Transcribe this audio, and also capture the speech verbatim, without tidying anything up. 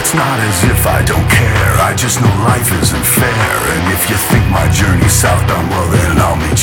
It's not as if I don't care, I just know life isn't fair. And if you think my journey's southbound, well then I'll meet